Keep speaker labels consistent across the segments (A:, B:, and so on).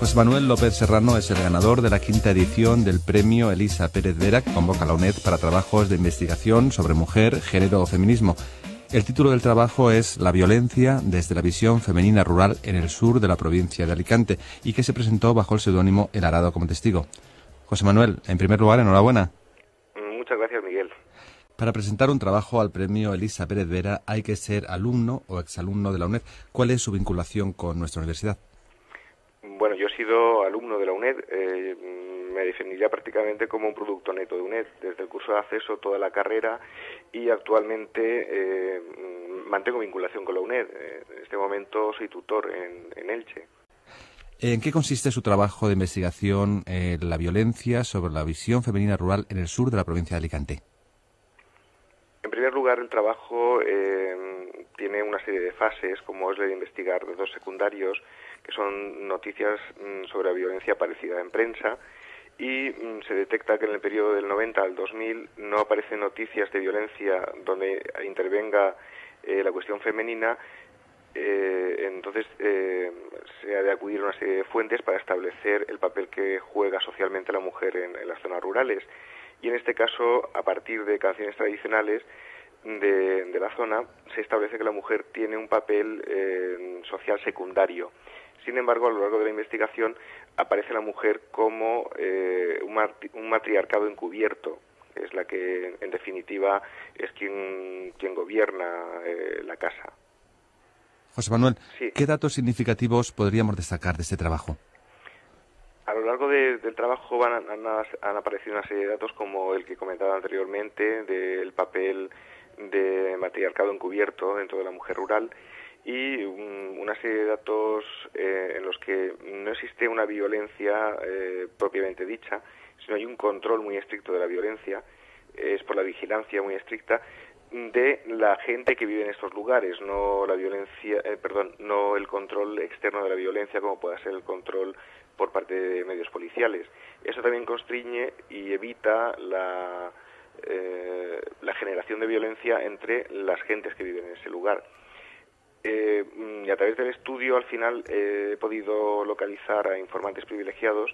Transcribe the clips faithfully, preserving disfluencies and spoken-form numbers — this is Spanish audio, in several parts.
A: José Manuel López Serrano es el ganador de la quinta edición del premio Elisa Pérez Vera que convoca la UNED para trabajos de investigación sobre mujer, género o feminismo. El título del trabajo es La violencia desde la visión femenina rural en el sur de la provincia de Alicante y que se presentó bajo el seudónimo El Arado como testigo. José Manuel, en primer lugar, enhorabuena.
B: Muchas gracias, Miguel.
A: Para presentar un trabajo al premio Elisa Pérez Vera hay que ser alumno o exalumno de la UNED. ¿Cuál es su vinculación con nuestra universidad?
B: Bueno, yo he sido alumno de la UNED, eh, me definiría prácticamente como un producto neto de UNED, desde el curso de acceso, toda la carrera, y actualmente eh, mantengo vinculación con la UNED. En este momento soy tutor en, en Elche.
A: ¿En qué consiste su trabajo de investigación en eh, la violencia sobre la visión femenina rural en el sur de la provincia de Alicante?
B: En primer lugar, el trabajo eh, tiene una serie de fases, como es la de investigar datos secundarios, que son noticias mm, sobre la violencia aparecida en prensa, y mm, se detecta que en el periodo del noventa al dos mil no aparecen noticias de violencia donde intervenga eh, la cuestión femenina. Eh, entonces eh, se ha de acudir a una serie de fuentes para establecer el papel que juega socialmente la mujer en, en las zonas rurales. Y en este caso, a partir de canciones tradicionales de, de la zona, se establece que la mujer tiene un papel eh, social secundario. Sin embargo, a lo largo de la investigación aparece la mujer como eh, un, un matriarcado encubierto, que es la que, en definitiva, es quien, quien gobierna eh, la casa.
A: José Manuel,
B: sí.
A: ¿Qué datos significativos podríamos destacar de este trabajo?
B: A lo largo de, del trabajo van, han, han aparecido una serie de datos como el que comentaba anteriormente, del papel de matriarcado encubierto dentro de la mujer rural, y um, una serie de datos eh, en los que no existe una violencia eh, propiamente dicha, sino hay un control muy estricto de la violencia, es por la vigilancia muy estricta de la gente que vive en estos lugares, no la violencia, eh, perdón, no el control externo de la violencia como pueda ser el control por parte de medios policiales. Eso también constriñe y evita la, eh, la generación de violencia entre las gentes que viven en ese lugar. Eh, y a través del estudio, al final, eh, he podido localizar a informantes privilegiados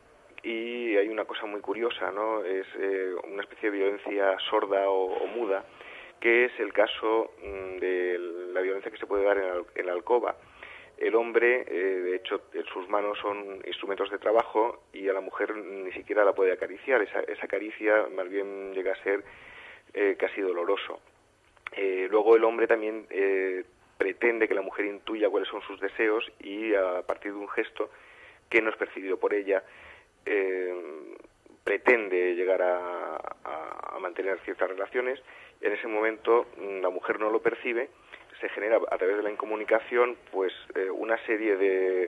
B: y hay una cosa muy curiosa, ¿no? Es eh, una especie de violencia sorda o, o muda, que es el caso mm, de la violencia que se puede dar en la, en la alcoba. El hombre, eh, de hecho, en sus manos son instrumentos de trabajo y a la mujer ni siquiera la puede acariciar. Esa, esa caricia más bien llega a ser eh, casi doloroso. Eh, luego el hombre también eh, pretende que la mujer intuya cuáles son sus deseos y a partir de un gesto que no es percibido por ella, eh, pretende llegar a, a, a mantener ciertas relaciones. En ese momento la mujer no lo percibe, se genera a través de la incomunicación pues eh, una serie de,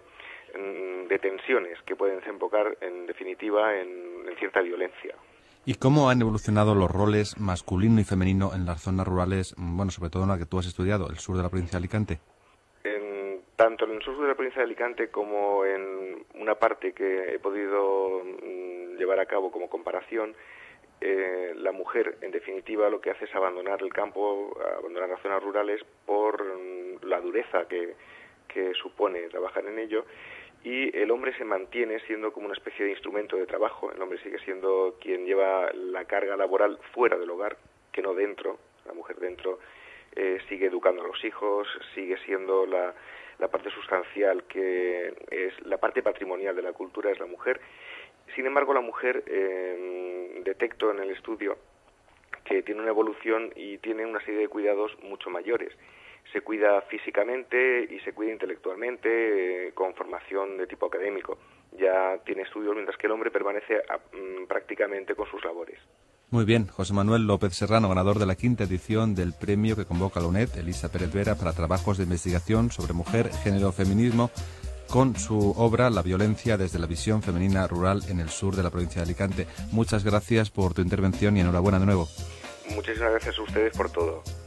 B: de tensiones que pueden desembocar en definitiva en, en cierta violencia.
A: ¿Y cómo han evolucionado los roles masculino y femenino en las zonas rurales, bueno, sobre todo en la que tú has estudiado, el sur de la provincia de Alicante?
B: En, tanto en el sur de la provincia de Alicante como en una parte que he podido mm, llevar a cabo como comparación, Eh, la mujer, en definitiva, lo que hace es abandonar el campo, abandonar las zonas rurales por mm, la dureza que, que supone trabajar en ello, y el hombre se mantiene siendo como una especie de instrumento de trabajo. El hombre sigue siendo quien lleva la carga laboral fuera del hogar, que no dentro. La mujer dentro eh, sigue educando a los hijos, sigue siendo la, la parte sustancial, que es la parte patrimonial de la cultura, es la mujer. Sin embargo, la mujer, eh, detecto en el estudio que tiene una evolución y tiene una serie de cuidados mucho mayores. Se cuida físicamente y se cuida intelectualmente, eh, con formación de tipo académico. Ya tiene estudios, mientras que el hombre permanece a, m, prácticamente con sus labores.
A: Muy bien, José Manuel López Serrano, ganador de la quinta edición del premio que convoca la UNED, Elisa Pérez Vera, para trabajos de investigación sobre mujer, género, feminismo, con su obra La violencia desde la visión femenina rural en el sur de la provincia de Alicante. Muchas gracias por tu intervención y enhorabuena de nuevo.
B: Muchísimas gracias a ustedes por todo.